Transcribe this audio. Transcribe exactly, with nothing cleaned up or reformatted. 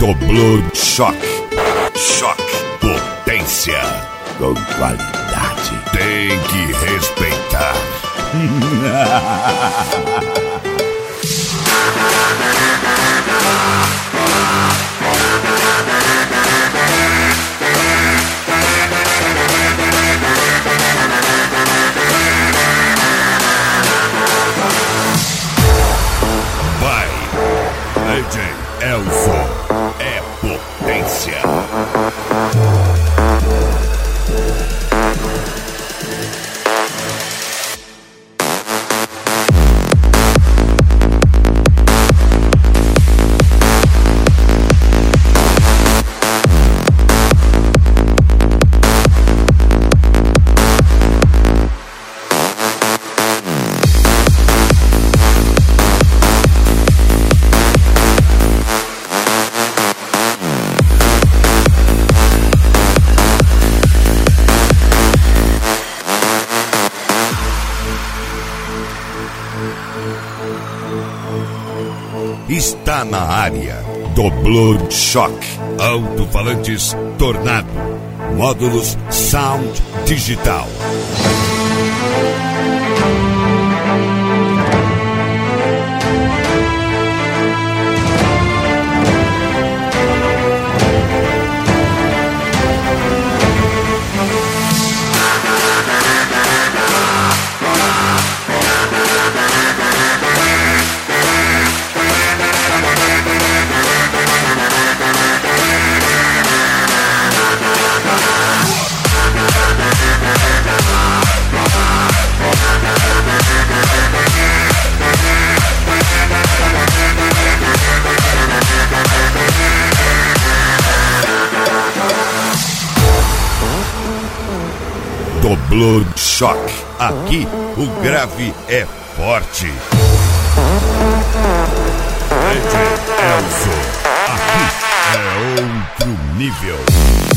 Doblor Choque. Choque. Potência. Com qualidade. Tem que respeitar. Vai, D J Elson, é potência. Está na área. Doblor Choque. Alto-falantes Tornado. Módulos Sound Digital. Doblor Choque. Aqui o grave é forte. D J Elson. Aqui é outro nível.